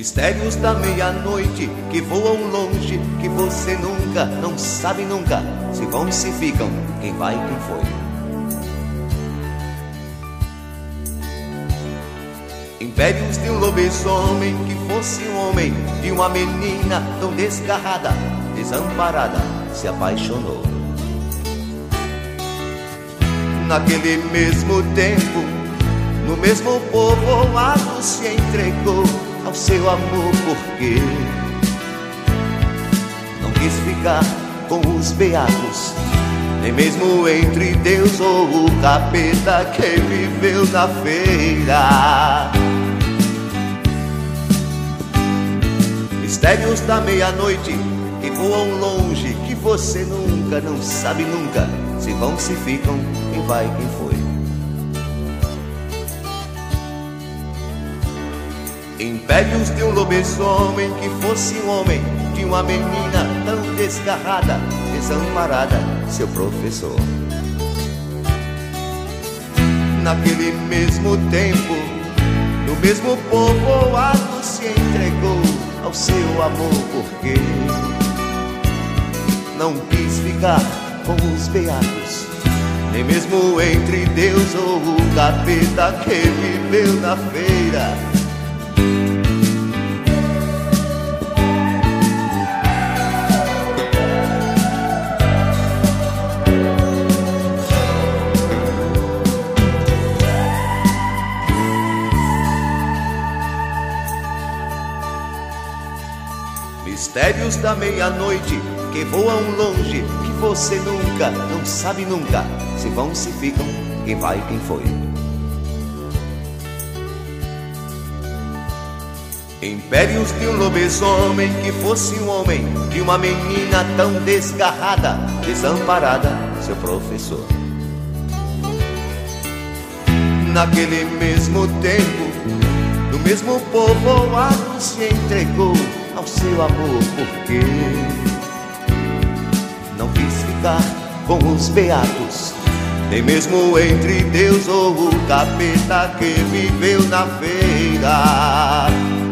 Mistérios da meia-noite que voam longe, que você nunca, não sabe nunca, se vão, se ficam, quem vai, quem foi. Impérios de um lobisomem que fosse um homem, de uma menina tão desgarrada, desamparada, se apaixonou. Naquele mesmo tempo, no mesmo povoado, se entregou ao seu amor, porque não quis ficar com os beatos, nem mesmo entre Deus ou o capeta que viveu na feira. Mistérios da meia-noite que voam longe, que você nunca, não sabe nunca, se vão, se ficam, quem vai, quem foi. Impérios de um lobisomem que fosse um homem, de uma menina tão desgarrada, desamparada, seu professor. Naquele mesmo tempo, no mesmo povoado, se entregou ao seu amor, porque não quis ficar com os beatos, nem mesmo entre Deus ou o capeta que viveu na feira. Mistérios da meia-noite que voam longe, que você nunca, não sabe nunca, se vão, se ficam, quem vai, quem foi. Impérios de um lobisomem que fosse um homem, de uma menina tão desgarrada, desamparada, seu professor. Naquele mesmo tempo, no mesmo povoado, se entregou ao seu amor, porque não quis ficar com os beatos, nem mesmo entre Deus ou o capeta que viveu na feira.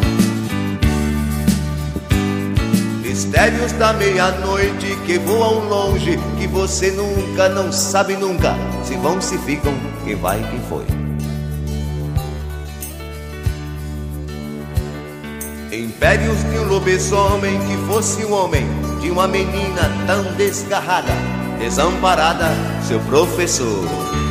Mistérios da meia-noite que voam longe, que você nunca, não sabe nunca, se vão, se ficam, quem vai, quem foi. Impérios de um lobisomem que fosse um homem, de uma menina tão desgarrada, desamparada, seu professor.